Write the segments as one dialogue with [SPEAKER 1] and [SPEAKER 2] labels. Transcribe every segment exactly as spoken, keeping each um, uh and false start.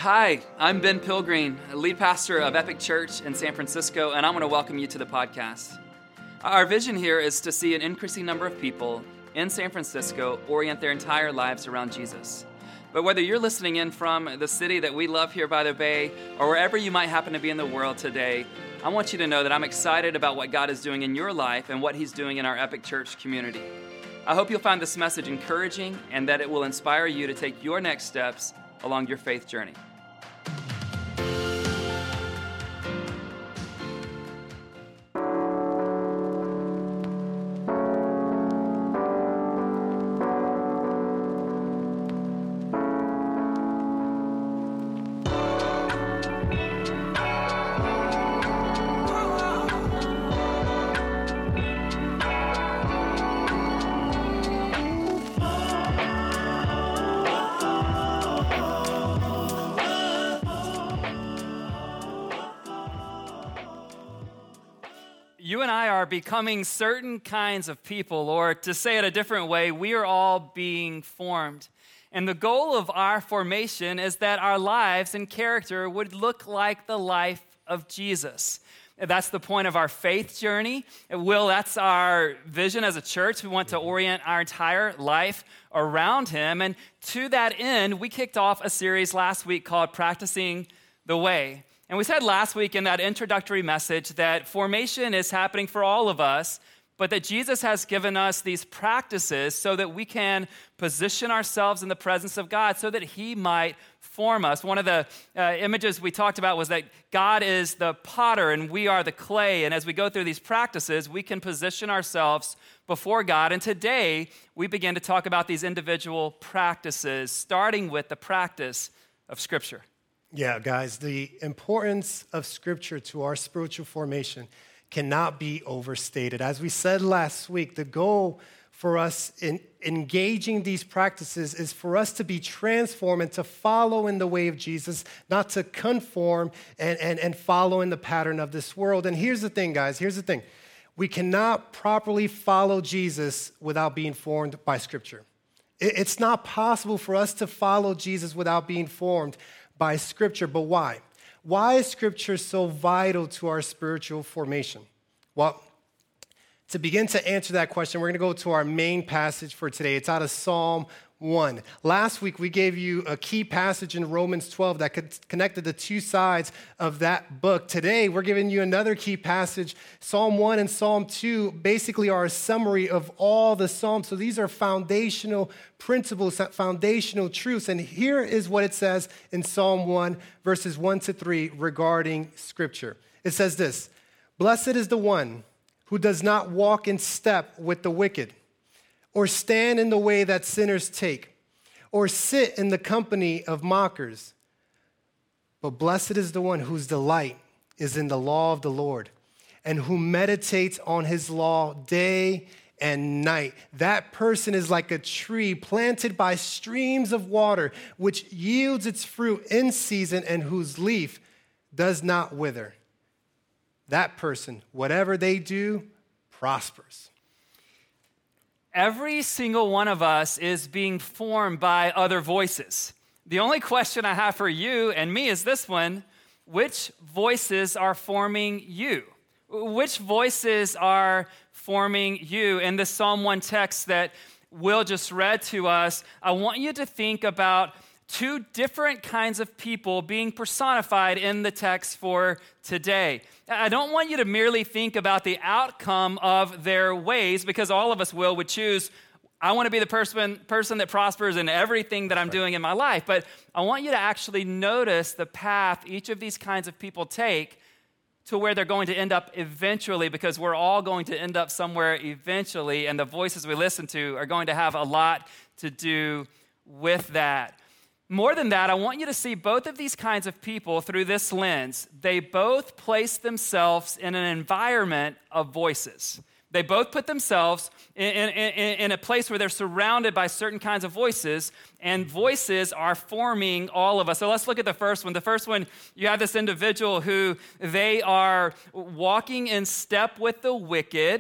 [SPEAKER 1] Hi, I'm Ben Pilgreen, lead pastor of Epic Church in San Francisco, and I want to welcome you to the podcast. Our vision here is to see an increasing number of people in San Francisco orient their entire lives around Jesus. But whether you're listening in from the city that we love here by the Bay, or wherever you might happen to be in the world today, I want you to know that I'm excited about what God is doing in your life and what He's doing in our Epic Church community. I hope you'll find this message encouraging and that it will inspire you to take your next steps along your faith journey. You and I are becoming certain kinds of people, or to say it a different way, we are all being formed. And the goal of our formation is that our lives and character would look like the life of Jesus. That's the point of our faith journey. Will, that's our vision as a church. We want to orient our entire life around Him. And to that end, we kicked off a series last week called Practicing the Way. And we said last week in that introductory message that formation is happening for all of us, but that Jesus has given us these practices so that we can position ourselves in the presence of God so that He might form us. One of the uh, images we talked about was that God is the potter and we are the clay. And as we go through these practices, we can position ourselves before God. And today, we begin to talk about these individual practices, starting with the practice of Scripture.
[SPEAKER 2] Yeah, guys, the importance of Scripture to our spiritual formation cannot be overstated. As we said last week, the goal for us in engaging these practices is for us to be transformed and to follow in the way of Jesus, not to conform and, and, and follow in the pattern of this world. And here's the thing, guys, here's the thing. We cannot properly follow Jesus without being formed by Scripture. It's not possible for us to follow Jesus without being formed by Scripture. But why? Why is Scripture so vital to our spiritual formation? Well, to begin to answer that question, we're going to go to our main passage for today. It's out of Psalm one. Last week, we gave you a key passage in Romans twelve that connected the two sides of that book. Today, we're giving you another key passage. Psalm one and Psalm two basically are a summary of all the Psalms. So these are foundational principles, foundational truths. And here is what it says in Psalm one, verses one to three regarding Scripture. It says this: "Blessed is the one who does not walk in step with the wicked, or stand in the way that sinners take, or sit in the company of mockers. But blessed is the one whose delight is in the law of the Lord, and who meditates on His law day and night. That person is like a tree planted by streams of water, which yields its fruit in season and whose leaf does not wither. That person, whatever they do, prospers."
[SPEAKER 1] Every single one of us is being formed by other voices. The only question I have for you and me is this one: which voices are forming you? Which voices are forming you? In the Psalm one text that Will just read to us, I want you to think about two different kinds of people being personified in the text for today. I don't want you to merely think about the outcome of their ways, because all of us will would choose, I want to be the person, person that prospers in everything that I'm doing in my life. But I want you to actually notice the path each of these kinds of people take to where they're going to end up eventually, because we're all going to end up somewhere eventually, and the voices we listen to are going to have a lot to do with that. More than that, I want you to see both of these kinds of people through this lens. They both place themselves in an environment of voices. They both put themselves in, in, in, in a place where they're surrounded by certain kinds of voices, and voices are forming all of us. So let's look at the first one. The first one, you have this individual who they are walking in step with the wicked.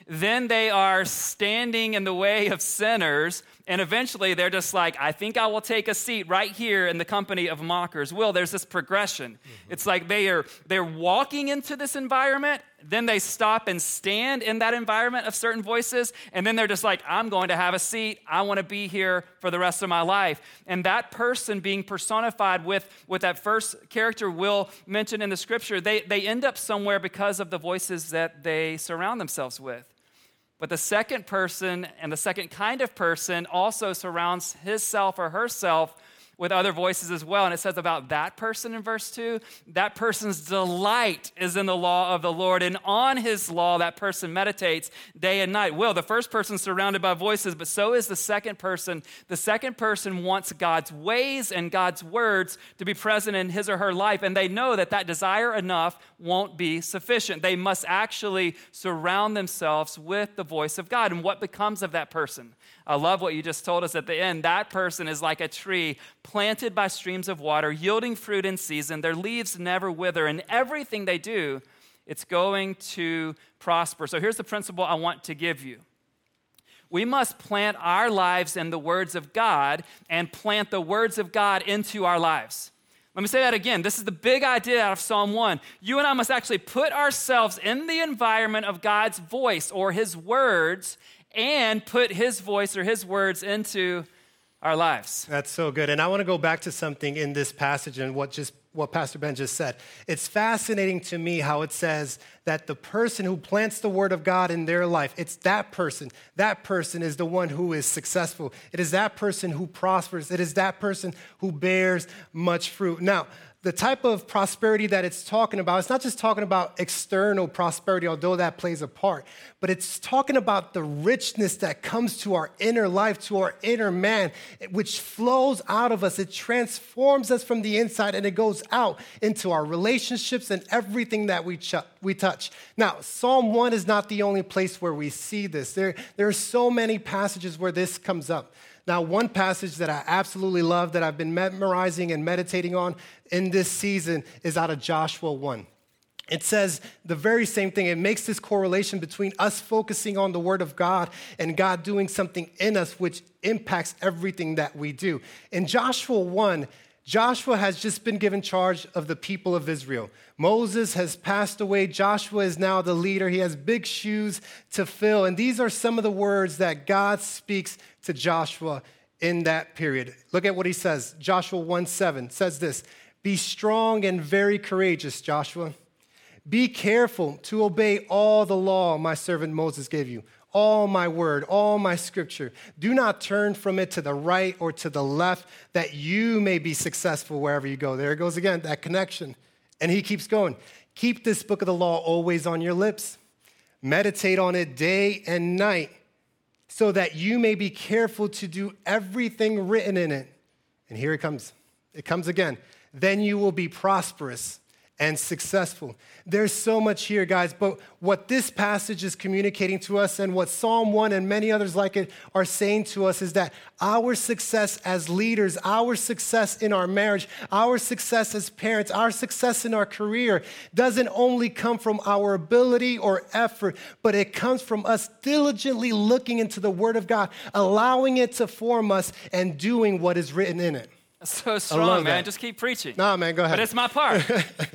[SPEAKER 1] Then they are standing in the way of sinners, and eventually they're just like, I think I will take a seat right here in the company of mockers. Will, there's this progression. Mm-hmm. It's like they are they're walking into this environment, then they stop and stand in that environment of certain voices, and then they're just like, I'm going to have a seat. I want to be here for the rest of my life. And that person being personified with, with that first character Will mentioned in the scripture, they, they end up somewhere because of the voices that they surround themselves with. But the second person and the second kind of person also surrounds himself or herself with other voices as well. And it says about that person in verse two, that person's delight is in the law of the Lord, and on his law that person meditates day and night. Will, the first person's surrounded by voices, but so is the second person. The second person wants God's ways and God's words to be present in his or her life, and they know that that desire enough won't be sufficient. They must actually surround themselves with the voice of God. And what becomes of that person? I love what you just told us at the end. That person is like a tree planted by streams of water, yielding fruit in season. Their leaves never wither, and everything they do, it's going to prosper. So here's the principle I want to give you. We must plant our lives in the words of God and plant the words of God into our lives. Let me say that again. This is the big idea out of Psalm one. You and I must actually put ourselves in the environment of God's voice or his words and put his voice or his words into our lives.
[SPEAKER 2] That's so good. And I want to go back to something in this passage and what just what Pastor Ben just said. It's fascinating to me how it says that the person who plants the word of God in their life, it's that person. That person is the one who is successful. It is that person who prospers. It is that person who bears much fruit. Now, the type of prosperity that it's talking about, it's not just talking about external prosperity, although that plays a part, but it's talking about the richness that comes to our inner life, to our inner man, which flows out of us. It transforms us from the inside, and it goes out into our relationships and everything that we, ch- we touch. Now, Psalm one is not the only place where we see this. There, there are so many passages where this comes up. Now, one passage that I absolutely love that I've been memorizing and meditating on in this season is out of Joshua one. It says the very same thing. It makes this correlation between us focusing on the word of God and God doing something in us which impacts everything that we do. In Joshua one, Joshua has just been given charge of the people of Israel. Moses has passed away. Joshua is now the leader. He has big shoes to fill. And these are some of the words that God speaks to Joshua in that period. Look at what he says. Joshua one seven says this, "Be strong and very courageous, Joshua. Be careful to obey all the law my servant Moses gave you, all my word, all my scripture. Do not turn from it to the right or to the left, that you may be successful wherever you go." There it goes again, that connection. And he keeps going. "Keep this book of the law always on your lips. Meditate on it day and night, so that you may be careful to do everything written in it." And here it comes. It comes again. "Then you will be prosperous and successful." There's so much here, guys, but what this passage is communicating to us and what Psalm one and many others like it are saying to us is that our success as leaders, our success in our marriage, our success as parents, our success in our career doesn't only come from our ability or effort, but it comes from us diligently looking into the Word of God, allowing it to form us and doing what is written in it.
[SPEAKER 1] So strong, man. Just keep preaching.
[SPEAKER 2] Nah, man, go ahead.
[SPEAKER 1] But it's my part.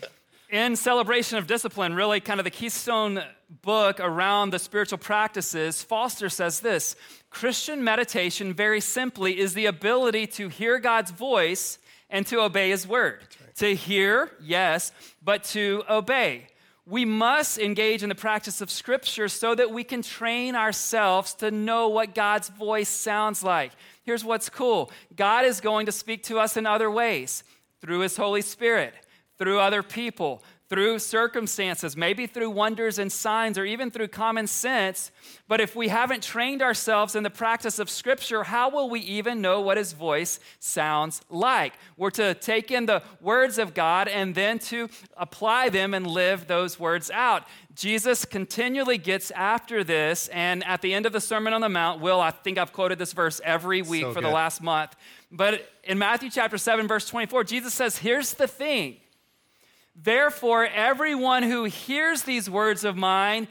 [SPEAKER 1] In Celebration of Discipline, really kind of the keystone book around the spiritual practices, Foster says this: Christian meditation, very simply, is the ability to hear God's voice and to obey his word. Right. To hear, yes, but to obey. We must engage in the practice of Scripture so that we can train ourselves to know what God's voice sounds like. Here's what's cool. God is going to speak to us in other ways, through his Holy Spirit, through other people, through circumstances, maybe through wonders and signs, or even through common sense. But if we haven't trained ourselves in the practice of Scripture, how will we even know what his voice sounds like? We're to take in the words of God and then to apply them and live those words out. Jesus continually gets after this, and at the end of the Sermon on the Mount, Will, I think I've quoted this verse every week so for good. the last month, but in Matthew chapter seven, verse twenty-four, Jesus says, here's the thing. "Therefore, everyone who hears these words of mine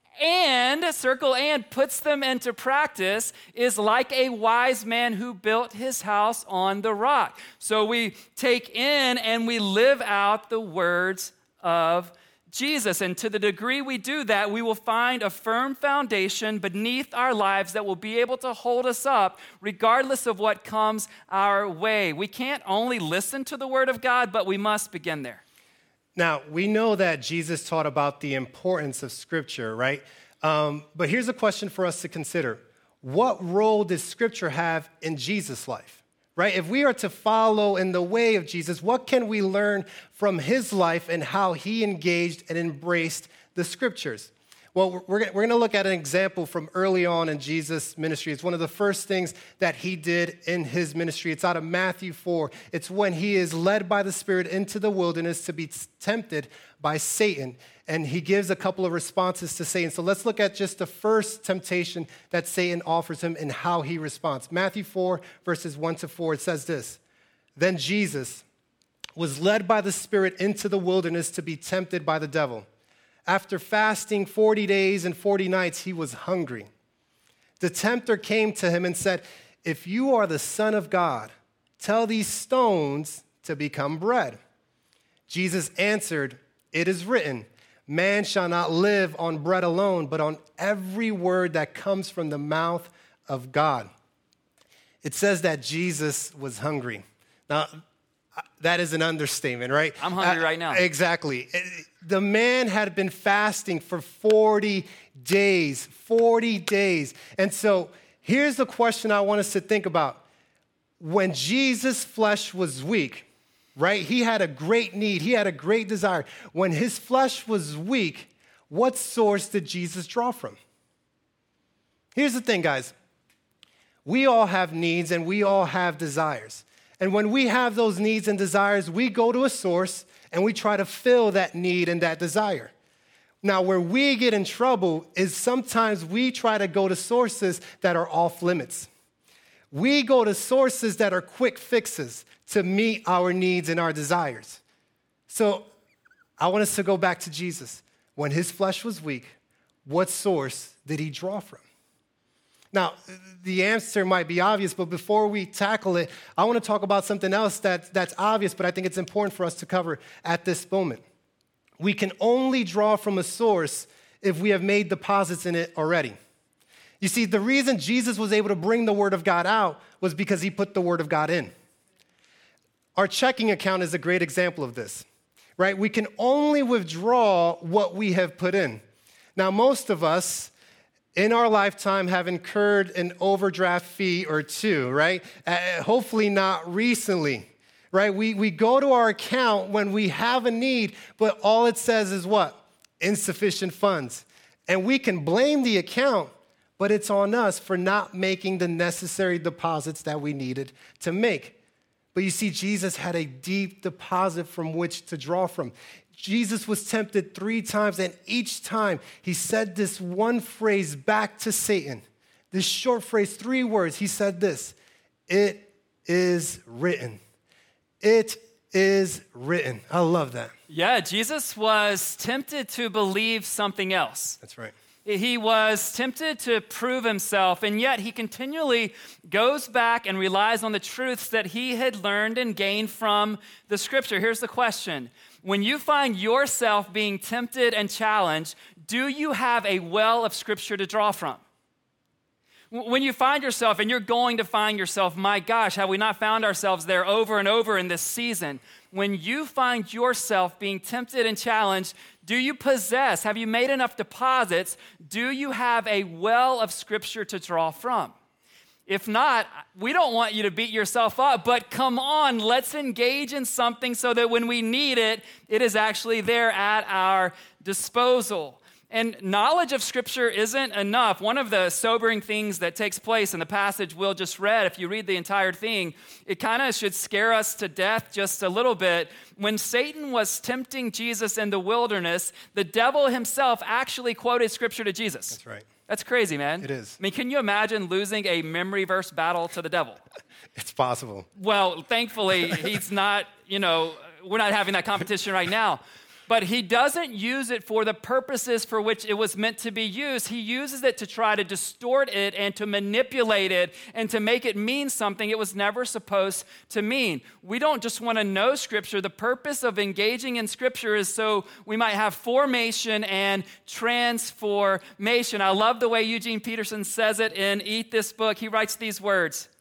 [SPEAKER 1] and, circle and, puts them into practice is like a wise man who built his house on the rock. So we take in and we live out the words of Jesus. And to the degree we do that, we will find a firm foundation beneath our lives that will be able to hold us up regardless of what comes our way. We can't only listen to the word of God, but we must begin there.
[SPEAKER 2] Now, we know that Jesus taught about the importance of Scripture, right? Um, but here's a question for us to consider. What role does Scripture have in Jesus' life, right? If we are to follow in the way of Jesus, what can we learn from his life and how he engaged and embraced the Scriptures? Well, we're, we're going to look at an example from early on in Jesus' ministry. It's one of the first things that he did in his ministry. It's out of Matthew four. It's when he is led by the Spirit into the wilderness to be tempted by Satan. And he gives a couple of responses to Satan. So let's look at just the first temptation that Satan offers him and how he responds. Matthew four, verses one to four, it says this. Then Jesus was led by the Spirit into the wilderness to be tempted by the devil. After fasting forty days and forty nights, he was hungry. The tempter came to him and said, if you are the Son of God, tell these stones to become bread. Jesus answered, it is written, man shall not live on bread alone, but on every word that comes from the mouth of God. It says that Jesus was hungry. Now, that is an understatement, right?
[SPEAKER 1] I'm hungry
[SPEAKER 2] uh,
[SPEAKER 1] right now.
[SPEAKER 2] Exactly. The man had been fasting for forty days, forty days. And so here's the question I want us to think about. When Jesus' flesh was weak, right? He had a great need. He had a great desire. When his flesh was weak, what source did Jesus draw from? Here's the thing, guys. We all have needs and we all have desires. And when we have those needs and desires, we go to a source and we try to fill that need and that desire. Now, where we get in trouble is sometimes we try to go to sources that are off limits. We go to sources that are quick fixes to meet our needs and our desires. So I want us to go back to Jesus. When his flesh was weak, what source did he draw from? Now, the answer might be obvious, but before we tackle it, I want to talk about something else that, that's obvious, but I think it's important for us to cover at this moment. We can only draw from a source if we have made deposits in it already. You see, the reason Jesus was able to bring the Word of God out was because he put the Word of God in. Our checking account is a great example of this, right? We can only withdraw what we have put in. Now, most of us in our lifetime have incurred an overdraft fee or two, right? Uh, hopefully not recently, right? We, we go to our account when we have a need, but all it says is what? Insufficient funds. And we can blame the account, but it's on us for not making the necessary deposits that we needed to make. But you see, Jesus had a deep deposit from which to draw from. Jesus was tempted three times, and each time he said this one phrase back to Satan. This short phrase, three words. He said this, it is written. It is written. I love that.
[SPEAKER 1] Yeah, Jesus was tempted to believe something else.
[SPEAKER 2] That's right.
[SPEAKER 1] He was tempted to prove himself, and yet he continually goes back and relies on the truths that he had learned and gained from the Scripture. Here's the question. When you find yourself being tempted and challenged, do you have a well of Scripture to draw from? When you find yourself, and you're going to find yourself, my gosh, have we not found ourselves there over and over in this season? When you find yourself being tempted and challenged, do you possess, have you made enough deposits? Do you have a well of Scripture to draw from? If not, we don't want you to beat yourself up, but come on, let's engage in something so that when we need it, it is actually there at our disposal. And knowledge of Scripture isn't enough. One of the sobering things that takes place in the passage Will just read, if you read the entire thing, it kind of should scare us to death just a little bit. When Satan was tempting Jesus in the wilderness, the devil himself actually quoted Scripture to Jesus.
[SPEAKER 2] That's right.
[SPEAKER 1] That's crazy, man.
[SPEAKER 2] It is.
[SPEAKER 1] I mean, can you imagine losing a memory verse battle to the devil?
[SPEAKER 2] It's possible.
[SPEAKER 1] Well, thankfully, he's not, you know, we're not having that competition right now. but he doesn't use it for the purposes for which it was meant to be used. He uses it to try to distort it and to manipulate it and to make it mean something it was never supposed to mean. We don't just want to know Scripture. The purpose of engaging in Scripture is so we might have formation and transformation. I love the way Eugene Peterson says it in Eat This Book. He writes these words: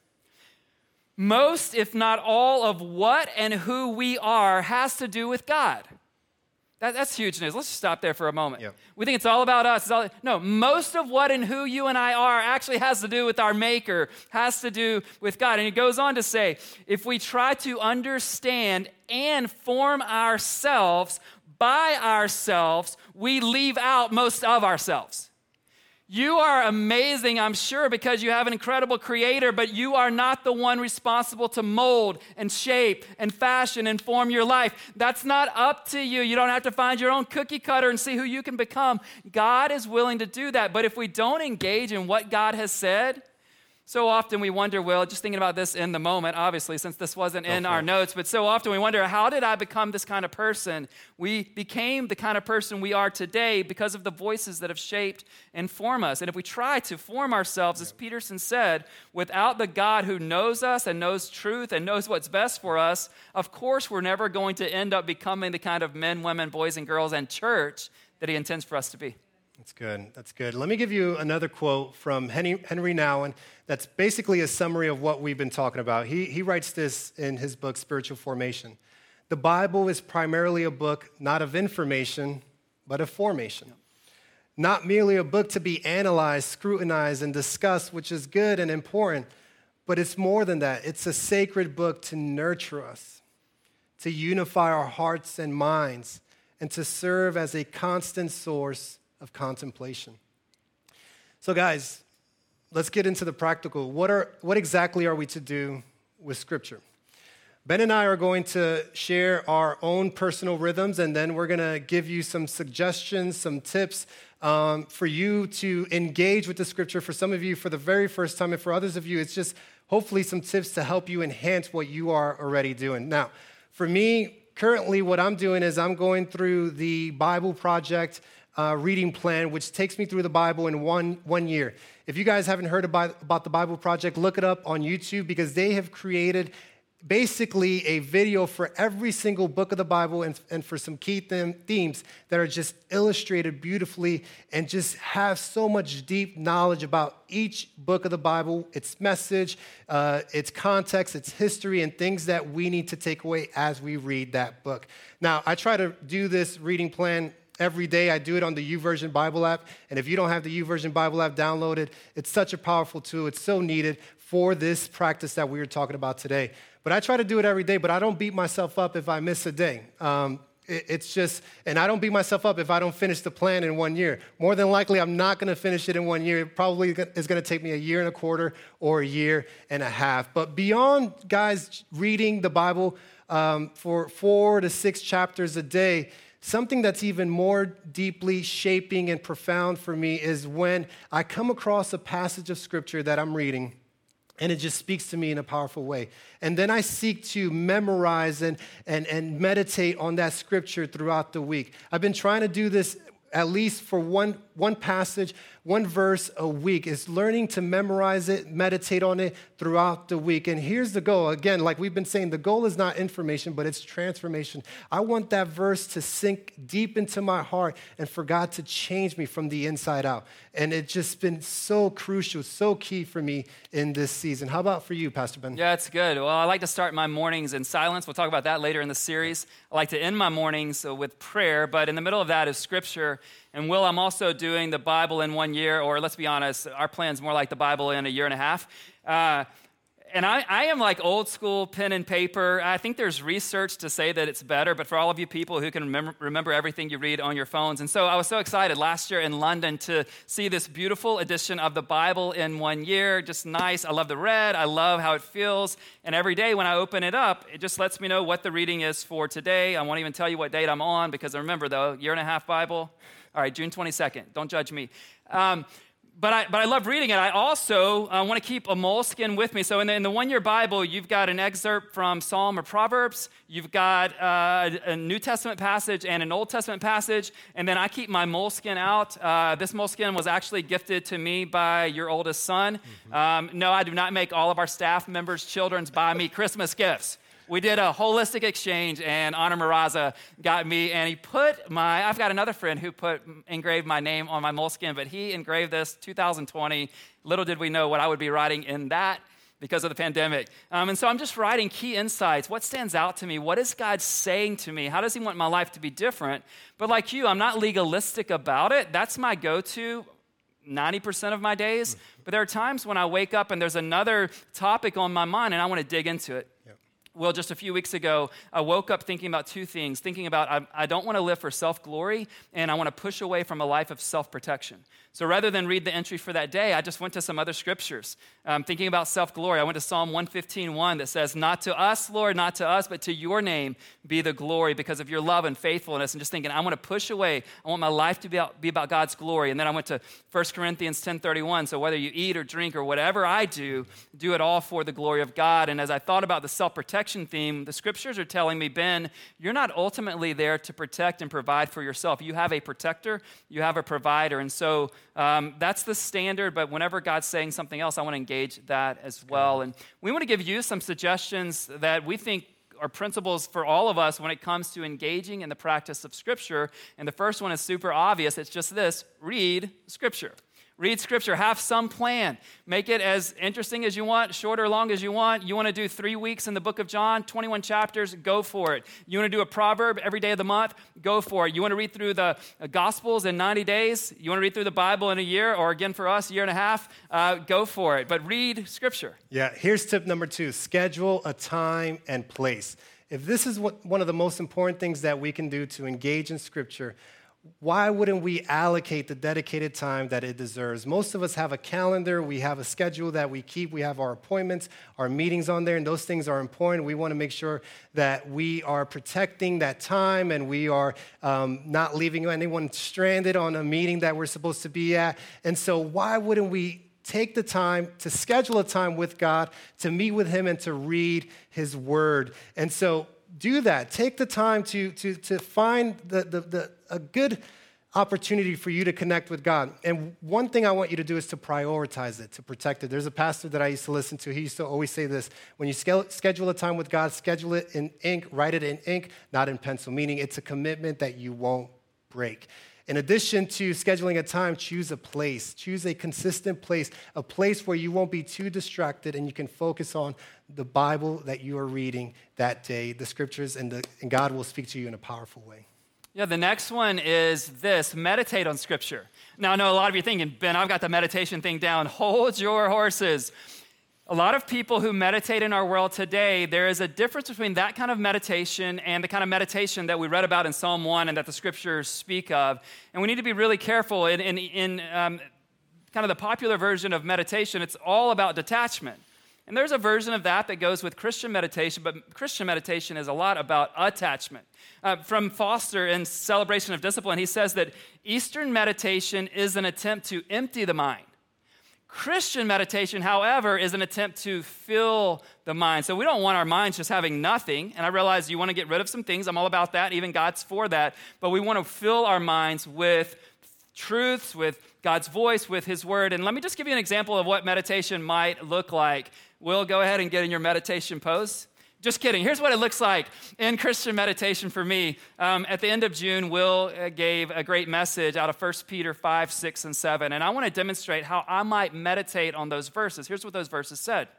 [SPEAKER 1] most, if not all, of what and who we are has to do with God. That, that's huge news. Let's just stop there for a moment. Yep. We think it's all about us. It's all, no, most of what and who you and I are actually has to do with our Maker, has to do with God. And he goes on to say, if we try to understand and form ourselves by ourselves, we leave out most of ourselves. You are amazing, I'm sure, because you have an incredible creator, but you are not the one responsible to mold and shape and fashion and form your life. That's not up to you. You don't have to find your own cookie cutter and see who you can become. God is willing to do that. But if we don't engage in what God has said, so often we wonder, well, just thinking about this in the moment, obviously, since this wasn't in our notes, but so often we wonder, how did I become this kind of person? We became the kind of person we are today because of the voices that have shaped and formed us. And if we try to form ourselves, as Peterson said, without the God who knows us and knows truth and knows what's best for us, of course we're never going to end up becoming the kind of men, women, boys, and girls and church that he intends for us to be.
[SPEAKER 2] That's good. That's good. Let me give you another quote from Henry, Henry Nouwen that's basically a summary of what we've been talking about. He, he writes this in his book, Spiritual Formation. The Bible is primarily a book not of information, but of formation. Not merely a book to be analyzed, scrutinized, and discussed, which is good and important, but it's more than that. It's a sacred book to nurture us, to unify our hearts and minds, and to serve as a constant source of contemplation. So guys, let's get into the practical. What are what exactly are we to do with Scripture? Ben and I are going to share our own personal rhythms, and then we're going to give you some suggestions, some tips um, for you to engage with the Scripture. For some of you, for the very first time, and for others of you, it's just hopefully some tips to help you enhance what you are already doing. Now, for me, currently what I'm doing is I'm going through the Bible Project Uh, reading plan, which takes me through the Bible in one, one year. If you guys haven't heard about, about the Bible Project, look it up on YouTube because they have created basically a video for every single book of the Bible and, and for some key them, themes that are just illustrated beautifully and just have so much deep knowledge about each book of the Bible, its message, uh, its context, its history, and things that we need to take away as we read that book. Now, I try to do this reading plan every day. I do it on the YouVersion Bible app. And if you don't have the YouVersion Bible app downloaded, it's such a powerful tool. It's so needed for this practice that we were talking about today. But I try to do it every day, but I don't beat myself up if I miss a day. Um, it, it's just, and I don't beat myself up if I don't finish the plan in one year. More than likely, I'm not going to finish it in one year. It probably is going to take me a year and a quarter or a year and a half. But beyond, guys, reading the Bible um, for four to six chapters a day, something that's even more deeply shaping and profound for me is when I come across a passage of Scripture that I'm reading, and it just speaks to me in a powerful way. And then I seek to memorize and, and, and meditate on that Scripture throughout the week. I've been trying to do this at least for one, one passage, one verse a week, is learning to memorize it, meditate on it throughout the week. And here's the goal. Again, like we've been saying, the goal is not information, but it's transformation. I want that verse to sink deep into my heart and for God to change me from the inside out. And it's just been so crucial, so key for me in this season. How about for you, Pastor Ben?
[SPEAKER 1] Yeah, it's good. Well, I like to start my mornings in silence. We'll talk about that later in the series. I like to end my mornings with prayer, but in the middle of that is Scripture. And Will, I'm also doing the Bible in one year, or let's be honest, our plan's more like the Bible in a year and a half. Uh, and I, I am like old school pen and paper. I think there's research to say that it's better, but for all of you people who can remember, remember everything you read on your phones. And so I was so excited last year in London to see this beautiful edition of the Bible in one year. Just nice. I love the red. I love how it feels. And every day when I open it up, it just lets me know what the reading is for today. I won't even tell you what date I'm on because remember, though, year and a half Bible. All right, June twenty-second. Don't judge me. Um, But I, but I love reading it. I also uh, want to keep a moleskin with me. So in the, in the one-year Bible, you've got an excerpt from Psalm or Proverbs. You've got uh, a New Testament passage and an Old Testament passage. And then I keep my moleskin out. Uh, this moleskin was actually gifted to me by your oldest son. Mm-hmm. Um, no, I do not make all of our staff members' children buy me Christmas gifts. We did a holistic exchange, and Honor Maraza got me, and he put my, I've got another friend who put, engraved my name on my moleskin, but he engraved this two thousand twenty. Little did we know what I would be writing in that because of the pandemic. Um, and so I'm just writing key insights. What stands out to me? What is God saying to me? How does he want my life to be different? But like you, I'm not legalistic about it. That's my go-to ninety percent of my days. But there are times when I wake up and there's another topic on my mind, and I want to dig into it. Well, just a few weeks ago, I woke up thinking about two things, thinking about I, I don't want to live for self-glory, and I want to push away from a life of self-protection. So rather than read the entry for that day, I just went to some other scriptures. Um, thinking about self-glory, I went to Psalm one fifteen, one that says, "Not to us, Lord, not to us, but to your name be the glory because of your love and faithfulness." And just thinking, I want to push away. I want my life to be about, be about God's glory. And then I went to First Corinthians ten thirty-one. So whether you eat or drink or whatever I do, do it all for the glory of God. And as I thought about the self-protection theme, the scriptures are telling me, Ben, you're not ultimately there to protect and provide for yourself. You have a protector, you have a provider. And so um, that's the standard, but whenever God's saying something else, I want to engage that as well. And we want to give you some suggestions that we think are principles for all of us when it comes to engaging in the practice of Scripture. And the first one is super obvious. It's just this: read Scripture. Read Scripture. Have some plan. Make it as interesting as you want, short or long as you want. You want to do three weeks in the book of John, twenty-one chapters, go for it. You want to do a proverb every day of the month, go for it. You want to read through the Gospels in ninety days, you want to read through the Bible in a year, or again for us, a year and a half, uh, go for it. But read Scripture.
[SPEAKER 2] Yeah, here's tip number two: schedule a time and place. If this is what, one of the most important things that we can do to engage in Scripture, why wouldn't we allocate the dedicated time that it deserves? Most of us have a calendar, we have a schedule that we keep, we have our appointments, our meetings on there, and those things are important. We want to make sure that we are protecting that time and we are um, not leaving anyone stranded on a meeting that we're supposed to be at. And so why wouldn't we take the time to schedule a time with God, to meet with him and to read his word? And so do that. Take the time to, to, to find the, the, the, a good opportunity for you to connect with God. And one thing I want you to do is to prioritize it, to protect it. There's a pastor that I used to listen to. He used to always say this: when you schedule a time with God, schedule it in ink, write it in ink, not in pencil, meaning it's a commitment that you won't break. In addition to scheduling a time, choose a place. Choose a consistent place, a place where you won't be too distracted and you can focus on the Bible that you are reading that day, the scriptures, and, the, and God will speak to you in a powerful way.
[SPEAKER 1] Yeah, the next one is this: meditate on Scripture. Now, I know a lot of you are thinking, Ben, I've got the meditation thing down. Hold your horses. A lot of people who meditate in our world today, there is a difference between that kind of meditation and the kind of meditation that we read about in Psalm one and that the scriptures speak of. And we need to be really careful. In, in, in um, kind of the popular version of meditation, it's all about detachment. And there's a version of that that goes with Christian meditation, but Christian meditation is a lot about attachment. Uh, from Foster in Celebration of Discipline, he says that Eastern meditation is an attempt to empty the mind. Christian meditation, however, is an attempt to fill the mind. So we don't want our minds just having nothing. And I realize you want to get rid of some things. I'm all about that. Even God's for that. But we want to fill our minds with truths, with God's voice, with his word. And let me just give you an example of what meditation might look like. Will, go ahead and get in your meditation pose. Just kidding. Here's what it looks like in Christian meditation for me. Um, at the end of June, Will uh, gave a great message out of First Peter five, six, and seven. And I want to demonstrate how I might meditate on those verses. Here's what those verses said.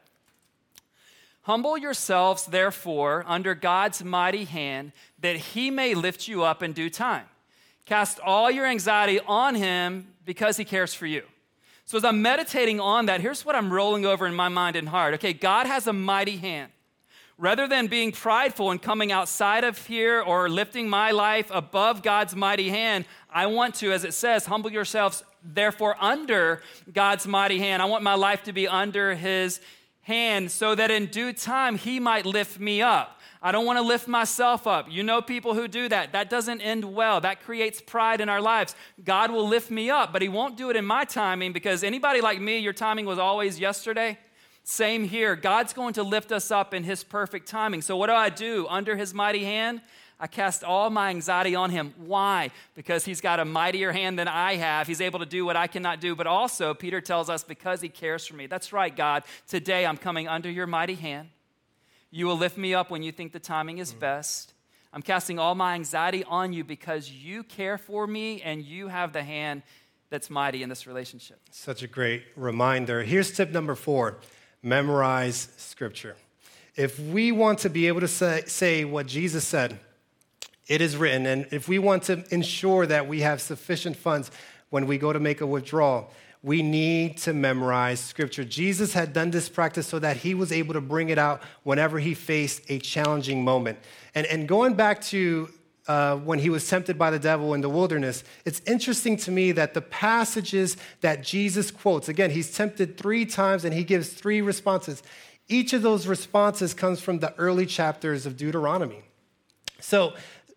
[SPEAKER 1] Humble yourselves, therefore, under God's mighty hand, that he may lift you up in due time. Cast all your anxiety on him because he cares for you. So as I'm meditating on that, here's what I'm rolling over in my mind and heart. Okay, God has a mighty hand. Rather than being prideful and coming outside of here or lifting my life above God's mighty hand, I want to, as it says, humble yourselves, therefore, under God's mighty hand. I want my life to be under his hand so that in due time he might lift me up. I don't want to lift myself up. You know people who do that. That doesn't end well. That creates pride in our lives. God will lift me up, but he won't do it in my timing, because anybody like me, your timing was always yesterday. Same here. God's going to lift us up in his perfect timing. So what do I do? Under his mighty hand, I cast all my anxiety on him. Why? Because he's got a mightier hand than I have. He's able to do what I cannot do. But also, Peter tells us, because he cares for me. That's right, God. Today I'm coming under your mighty hand. You will lift me up when you think the timing is mm-hmm. best. I'm casting all my anxiety on you because you care for me and you have the hand that's mighty in this relationship.
[SPEAKER 2] Such a great reminder. Here's tip number four. Memorize Scripture. If we want to be able to say, say what Jesus said, it is written, and if we want to ensure that we have sufficient funds when we go to make a withdrawal, we need to memorize Scripture. Jesus had done this practice so that he was able to bring it out whenever he faced a challenging moment. And, and going back to uh, when he was tempted by the devil in the wilderness, it's interesting to me that the passages that Jesus quotes, again, he's tempted three times and he gives three responses. Each of those responses comes from the early chapters of Deuteronomy. So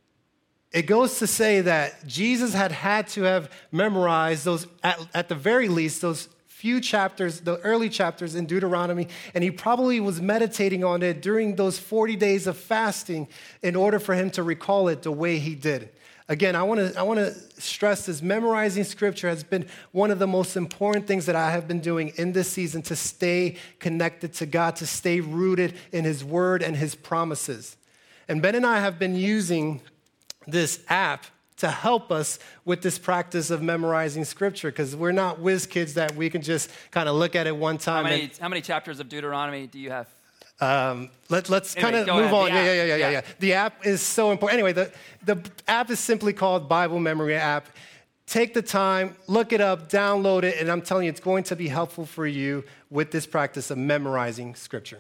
[SPEAKER 2] it goes to say that Jesus had had to have memorized those, at, at the very least, those few chapters, the early chapters in Deuteronomy, and he probably was meditating on it during those forty days of fasting in order for him to recall it the way he did. Again, I want to I want to stress this. Memorizing Scripture has been one of the most important things that I have been doing in this season to stay connected to God, to stay rooted in his word and his promises. And Ben and I have been using this app to help us with this practice of memorizing Scripture, because we're not whiz kids that we can just kind of look at it one time.
[SPEAKER 1] How many,
[SPEAKER 2] and,
[SPEAKER 1] how many chapters of Deuteronomy do you have?
[SPEAKER 2] Um, let, let's
[SPEAKER 1] anyway,
[SPEAKER 2] kind of move
[SPEAKER 1] ahead.
[SPEAKER 2] on.
[SPEAKER 1] The
[SPEAKER 2] Yeah, yeah,
[SPEAKER 1] app.
[SPEAKER 2] yeah, yeah, yeah,
[SPEAKER 1] Yeah.
[SPEAKER 2] yeah. The app is so important. Anyway, the, the app is simply called Bible Memory App. Take the time, look it up, download it, and I'm telling you, it's going to be helpful for you with this practice of memorizing Scripture.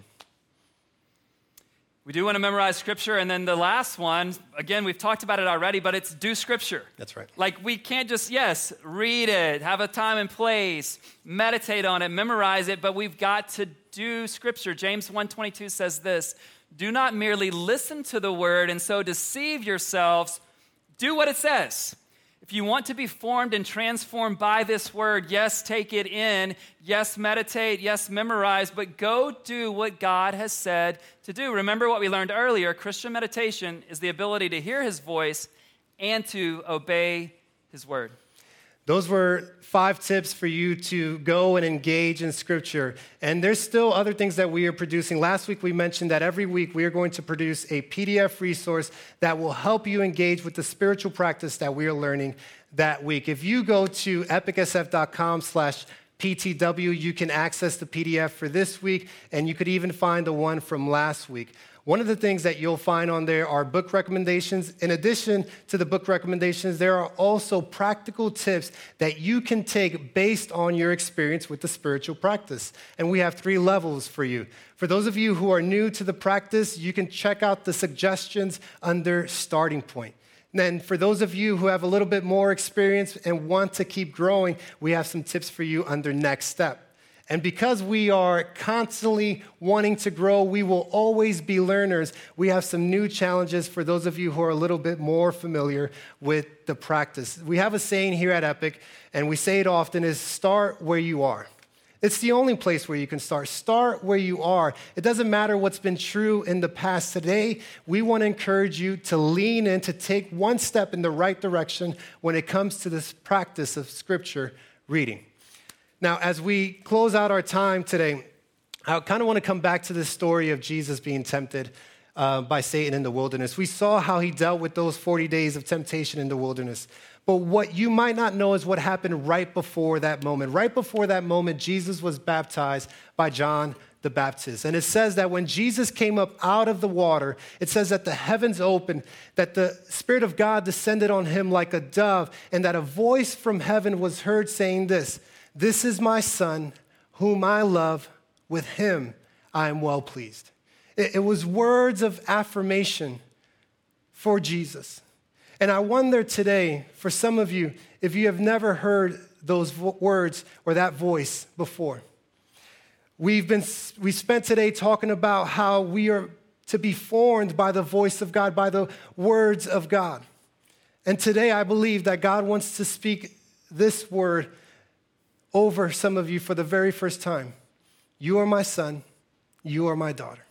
[SPEAKER 1] We do want to memorize Scripture, and then the last one, again, we've talked about it already, but it's do Scripture.
[SPEAKER 2] That's right.
[SPEAKER 1] Like, we can't just, yes, read it, have a time and place, meditate on it, memorize it, but we've got to do Scripture. James one twenty-two says this, do not merely listen to the word and so deceive yourselves, do what it says. If you want to be formed and transformed by this word, yes, take it in, yes, meditate, yes, memorize, but go do what God has said to do. Remember what we learned earlier, Christian meditation is the ability to hear his voice and to obey his word.
[SPEAKER 2] Those were five tips for you to go and engage in Scripture. And there's still other things that we are producing. Last week, we mentioned that every week we are going to produce a P D F resource that will help you engage with the spiritual practice that we are learning that week. If you go to epicsf.com slash PTW, you can access the P D F for this week, and you could even find the one from last week. One of the things that you'll find on there are book recommendations. In addition to the book recommendations, there are also practical tips that you can take based on your experience with the spiritual practice. And we have three levels for you. For those of you who are new to the practice, you can check out the suggestions under Starting Point. And then for those of you who have a little bit more experience and want to keep growing, we have some tips for you under Next Step. And because we are constantly wanting to grow, we will always be learners. We have some new challenges for those of you who are a little bit more familiar with the practice. We have a saying here at Epic, and we say it often, is start where you are. It's the only place where you can start. Start where you are. It doesn't matter what's been true in the past. Today, we want to encourage you to lean in, to take one step in the right direction when it comes to this practice of Scripture reading. Now, as we close out our time today, I kind of want to come back to the story of Jesus being tempted uh, by Satan in the wilderness. We saw how he dealt with those forty days of temptation in the wilderness. But what you might not know is what happened right before that moment. Right before that moment, Jesus was baptized by John the Baptist. And it says that when Jesus came up out of the water, it says that the heavens opened, that the Spirit of God descended on him like a dove, and that a voice from heaven was heard saying this, "This is my Son, whom I love. With him I am well pleased." It, it was words of affirmation for Jesus. And I wonder today, for some of you, if you have never heard those vo- words or that voice before. We've been, we spent today talking about how we are to be formed by the voice of God, by the words of God. And today I believe that God wants to speak this word over some of you for the very first time. You are my son, you are my daughter.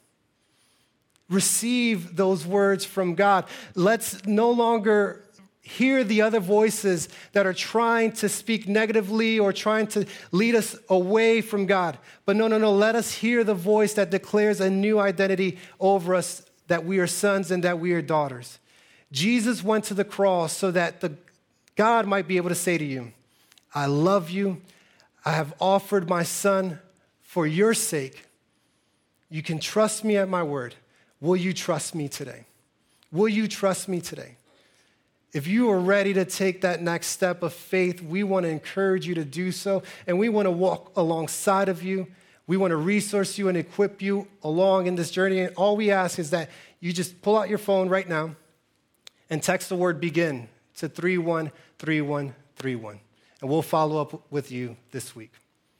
[SPEAKER 2] Receive those words from God. Let's no longer hear the other voices that are trying to speak negatively or trying to lead us away from God. But no, no, no, let us hear the voice that declares a new identity over us, that we are sons and that we are daughters. Jesus went to the cross so that the God might be able to say to you, I love you. I have offered my son for your sake. You can trust me at my word. Will you trust me today? Will you trust me today? If you are ready to take that next step of faith, we want to encourage you to do so, and we want to walk alongside of you. We want to resource you and equip you along in this journey, and all we ask is that you just pull out your phone right now and text the word begin to three one three one three one, and we'll follow up with you this week.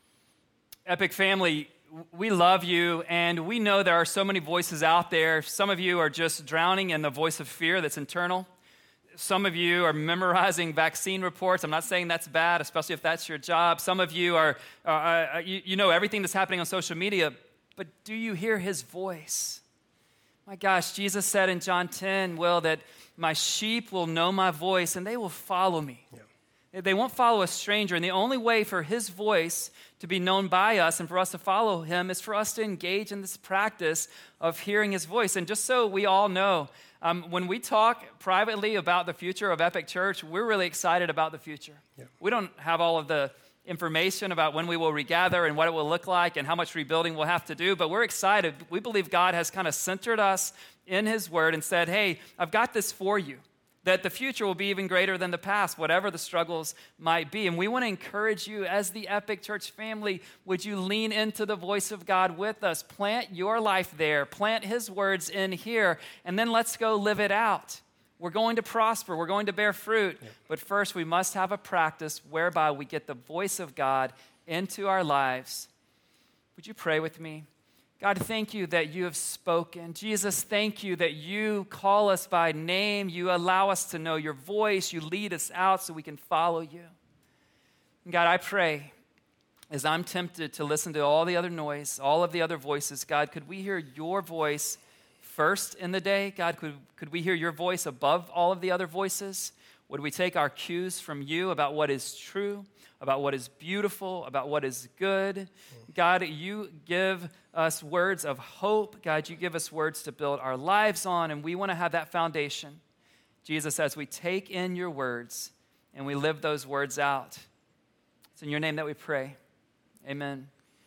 [SPEAKER 1] Epic family, we love you, and we know there are so many voices out there. Some of you are just drowning in the voice of fear that's internal. Some of you are memorizing vaccine reports. I'm not saying that's bad, especially if that's your job. Some of you are, uh, uh, you, you know everything that's happening on social media, but do you hear his voice? My gosh, Jesus said in John ten, Will, that my sheep will know my voice and they will follow me. Yeah. They won't follow a stranger, and the only way for his voice to be known by us and for us to follow him is for us to engage in this practice of hearing his voice. And just so we all know, Um, when we talk privately about the future of Epic Church, we're really excited about the future. Yeah. We don't have all of the information about when we will regather and what it will look like and how much rebuilding we'll have to do, but we're excited. We believe God has kind of centered us in his word and said, hey, I've got this for you, that the future will be even greater than the past, whatever the struggles might be. And we want to encourage you as the Epic Church family, would you lean into the voice of God with us? Plant your life there. Plant his words in here, and then let's go live it out. We're going to prosper. We're going to bear fruit. Yeah. But first, we must have a practice whereby we get the voice of God into our lives. Would you pray with me? God, thank you that you have spoken. Jesus, thank you that you call us by name. You allow us to know your voice. You lead us out so we can follow you. And God, I pray, as I'm tempted to listen to all the other noise, all of the other voices, God, could we hear your voice first in the day? God, could, could we hear your voice above all of the other voices? Would we take our cues from you about what is true, about what is beautiful, about what is good? God, you give us words of hope. God, you give us words to build our lives on, and we want to have that foundation. Jesus, as we take in your words and we live those words out, it's in your name that we pray. Amen.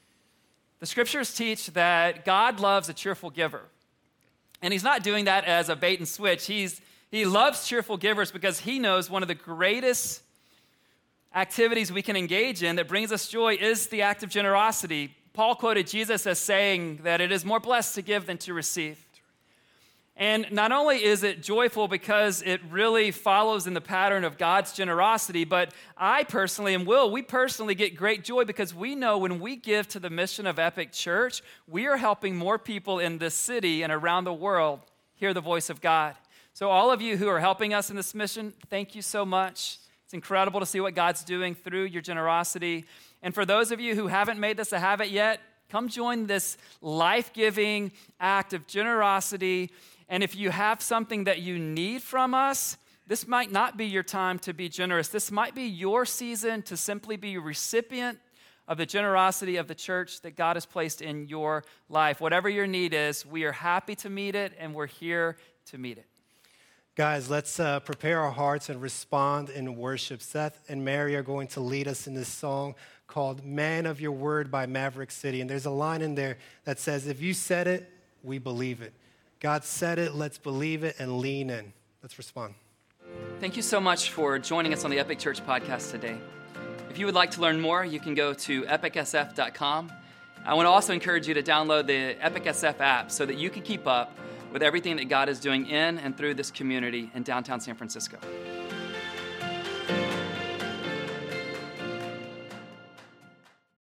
[SPEAKER 1] The scriptures teach that God loves a cheerful giver. And he's not doing that as a bait and switch. He's, he loves cheerful givers because he knows one of the greatest activities we can engage in that brings us joy is the act of generosity. Paul quoted Jesus as saying that it is more blessed to give than to receive. And not only is it joyful because it really follows in the pattern of God's generosity, but I personally and Will, we personally get great joy because we know when we give to the mission of Epic Church, we are helping more people in this city and around the world hear the voice of God. So all of you who are helping us in this mission, thank you so much. It's incredible to see what God's doing through your generosity. And for those of you who haven't made this a habit yet, come join this life-giving act of generosity. And if you have something that you need from us, this might not be your time to be generous. This might be your season to simply be a recipient of the generosity of the church that God has placed in your life. Whatever your need is, we are happy to meet it, and we're here to meet it.
[SPEAKER 2] Guys, let's uh, prepare our hearts and respond in worship. Seth and Mary are going to lead us in this song called Man of Your Word by Maverick City. And there's a line in there that says, if you said it, we believe it. God said it, let's believe it and lean in. Let's respond.
[SPEAKER 1] Thank you so much for joining us on the Epic Church podcast today. If you would like to learn more, you can go to epic s f dot com. I want to also encourage you to download the Epic S F app so that you can keep up with everything that God is doing in and through this community in downtown San Francisco.